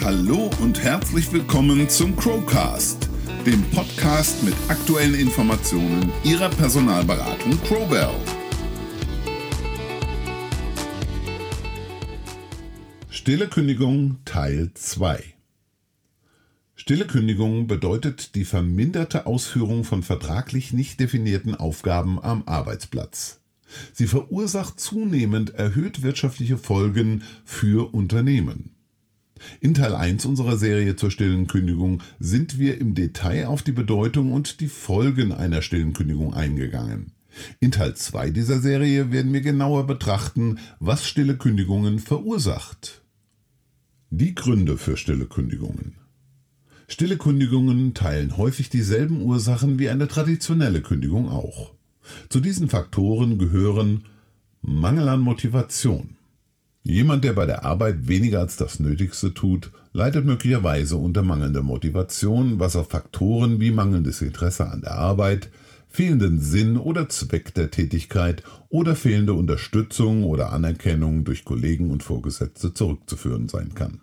Hallo und herzlich willkommen zum Crowcast, dem Podcast mit aktuellen Informationen Ihrer Personalberatung Crowbell. Stille Kündigung Teil 2. Stille Kündigung bedeutet die verminderte Ausführung von vertraglich nicht definierten Aufgaben am Arbeitsplatz. Sie verursacht zunehmend erhöht wirtschaftliche Folgen für Unternehmen. In Teil 1 unserer Serie zur stillen Kündigung sind wir im Detail auf die Bedeutung und die Folgen einer stillen Kündigung eingegangen. In Teil 2 dieser Serie werden wir genauer betrachten, was stille Kündigungen verursacht. Die Gründe für stille Kündigungen. Stille Kündigungen teilen häufig dieselben Ursachen wie eine traditionelle Kündigung auch. Zu diesen Faktoren gehören Mangel an Motivation. Jemand, der bei der Arbeit weniger als das Nötigste tut, leidet möglicherweise unter mangelnder Motivation, was auf Faktoren wie mangelndes Interesse an der Arbeit, fehlenden Sinn oder Zweck der Tätigkeit oder fehlende Unterstützung oder Anerkennung durch Kollegen und Vorgesetzte zurückzuführen sein kann.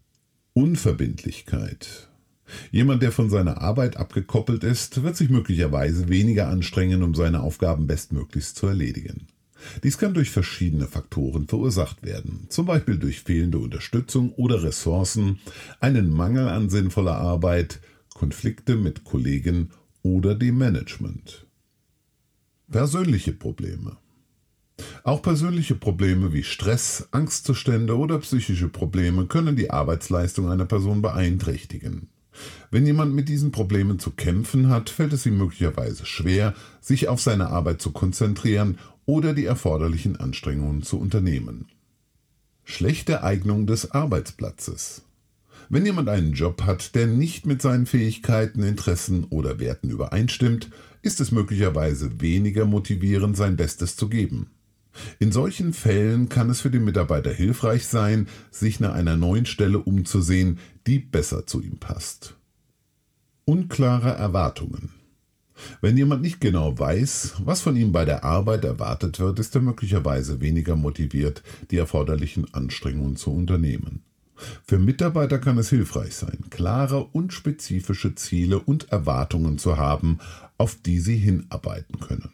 Unverbindlichkeit. Jemand, der von seiner Arbeit abgekoppelt ist, wird sich möglicherweise weniger anstrengen, um seine Aufgaben bestmöglichst zu erledigen. Dies kann durch verschiedene Faktoren verursacht werden, zum Beispiel durch fehlende Unterstützung oder Ressourcen, einen Mangel an sinnvoller Arbeit, Konflikte mit Kollegen oder dem Management. Persönliche Probleme. Auch persönliche Probleme wie Stress, Angstzustände oder psychische Probleme können die Arbeitsleistung einer Person beeinträchtigen. Wenn jemand mit diesen Problemen zu kämpfen hat, fällt es ihm möglicherweise schwer, sich auf seine Arbeit zu konzentrieren oder die erforderlichen Anstrengungen zu unternehmen. Schlechte Eignung des Arbeitsplatzes. Wenn jemand einen Job hat, der nicht mit seinen Fähigkeiten, Interessen oder Werten übereinstimmt, ist es möglicherweise weniger motivierend, sein Bestes zu geben. In solchen Fällen kann es für den Mitarbeiter hilfreich sein, sich nach einer neuen Stelle umzusehen, die besser zu ihm passt. Unklare Erwartungen. Wenn jemand nicht genau weiß, was von ihm bei der Arbeit erwartet wird, ist er möglicherweise weniger motiviert, die erforderlichen Anstrengungen zu unternehmen. Für Mitarbeiter kann es hilfreich sein, klare und spezifische Ziele und Erwartungen zu haben, auf die sie hinarbeiten können.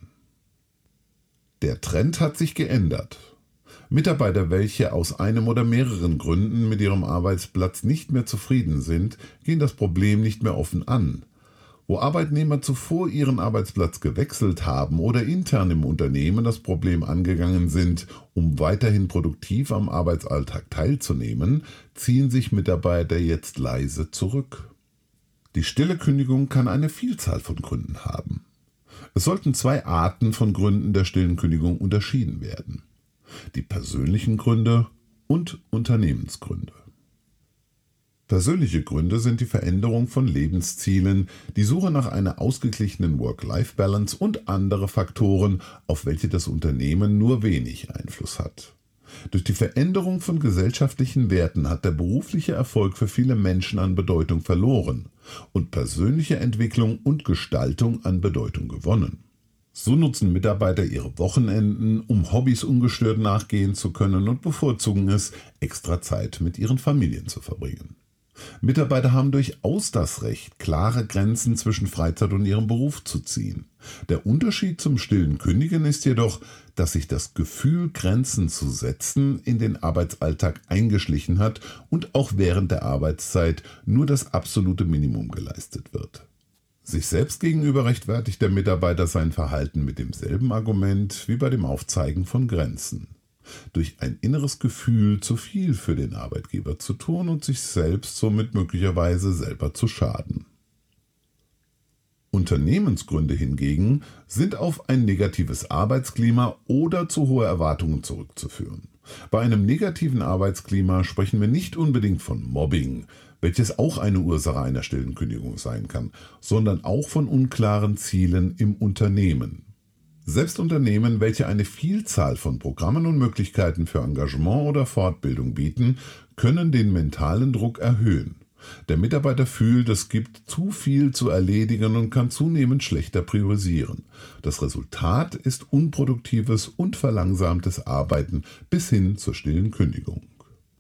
Der Trend hat sich geändert. Mitarbeiter, welche aus einem oder mehreren Gründen mit ihrem Arbeitsplatz nicht mehr zufrieden sind, gehen das Problem nicht mehr offen an. Wo Arbeitnehmer zuvor ihren Arbeitsplatz gewechselt haben oder intern im Unternehmen das Problem angegangen sind, um weiterhin produktiv am Arbeitsalltag teilzunehmen, ziehen sich Mitarbeiter jetzt leise zurück. Die stille Kündigung kann eine Vielzahl von Gründen haben. Es sollten zwei Arten von Gründen der stillen Kündigung unterschieden werden: die persönlichen Gründe und Unternehmensgründe. Persönliche Gründe sind die Veränderung von Lebenszielen, die Suche nach einer ausgeglichenen Work-Life-Balance und andere Faktoren, auf welche das Unternehmen nur wenig Einfluss hat. Durch die Veränderung von gesellschaftlichen Werten hat der berufliche Erfolg für viele Menschen an Bedeutung verloren und persönliche Entwicklung und Gestaltung an Bedeutung gewonnen. So nutzen Mitarbeiter ihre Wochenenden, um Hobbys ungestört nachgehen zu können, und bevorzugen es, extra Zeit mit ihren Familien zu verbringen. Mitarbeiter haben durchaus das Recht, klare Grenzen zwischen Freizeit und ihrem Beruf zu ziehen. Der Unterschied zum stillen Kündigen ist jedoch, dass sich das Gefühl, Grenzen zu setzen, in den Arbeitsalltag eingeschlichen hat und auch während der Arbeitszeit nur das absolute Minimum geleistet wird. Sich selbst gegenüber rechtfertigt der Mitarbeiter sein Verhalten mit demselben Argument wie bei dem Aufzeigen von Grenzen: durch ein inneres Gefühl, zu viel für den Arbeitgeber zu tun und sich selbst somit möglicherweise selber zu schaden. Unternehmensgründe hingegen sind auf ein negatives Arbeitsklima oder zu hohe Erwartungen zurückzuführen. Bei einem negativen Arbeitsklima sprechen wir nicht unbedingt von Mobbing, welches auch eine Ursache einer stillen Kündigung sein kann, sondern auch von unklaren Zielen im Unternehmen. Selbst Unternehmen, welche eine Vielzahl von Programmen und Möglichkeiten für Engagement oder Fortbildung bieten, können den mentalen Druck erhöhen. Der Mitarbeiter fühlt, es gibt zu viel zu erledigen und kann zunehmend schlechter priorisieren. Das Resultat ist unproduktives und verlangsamtes Arbeiten bis hin zur stillen Kündigung.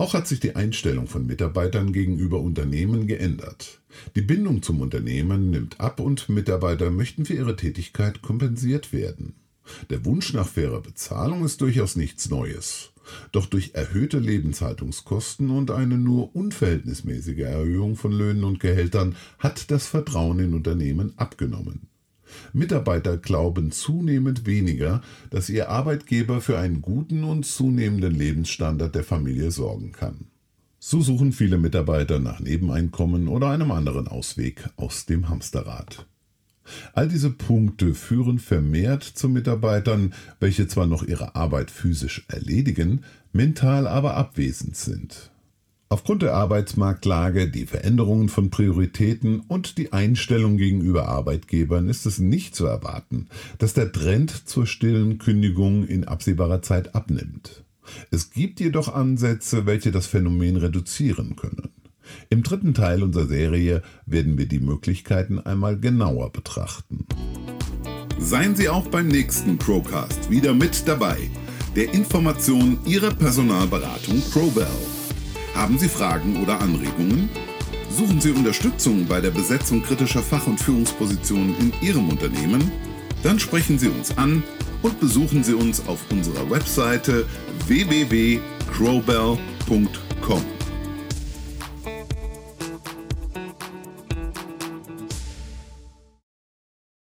Auch hat sich die Einstellung von Mitarbeitern gegenüber Unternehmen geändert. Die Bindung zum Unternehmen nimmt ab und Mitarbeiter möchten für ihre Tätigkeit kompensiert werden. Der Wunsch nach fairer Bezahlung ist durchaus nichts Neues. Doch durch erhöhte Lebenshaltungskosten und eine nur unverhältnismäßige Erhöhung von Löhnen und Gehältern hat das Vertrauen in Unternehmen abgenommen. Mitarbeiter glauben zunehmend weniger, dass ihr Arbeitgeber für einen guten und zunehmenden Lebensstandard der Familie sorgen kann. So suchen viele Mitarbeiter nach Nebeneinkommen oder einem anderen Ausweg aus dem Hamsterrad. All diese Punkte führen vermehrt zu Mitarbeitern, welche zwar noch ihre Arbeit physisch erledigen, mental aber abwesend sind. Aufgrund der Arbeitsmarktlage, die Veränderungen von Prioritäten und die Einstellung gegenüber Arbeitgebern ist es nicht zu erwarten, dass der Trend zur stillen Kündigung in absehbarer Zeit abnimmt. Es gibt jedoch Ansätze, welche das Phänomen reduzieren können. Im dritten Teil unserer Serie werden wir die Möglichkeiten einmal genauer betrachten. Seien Sie auch beim nächsten Crowcast wieder mit dabei, der Information Ihrer Personalberatung Crowbell. Haben Sie Fragen oder Anregungen? Suchen Sie Unterstützung bei der Besetzung kritischer Fach- und Führungspositionen in Ihrem Unternehmen? Dann sprechen Sie uns an und besuchen Sie uns auf unserer Webseite www.crowbell.com.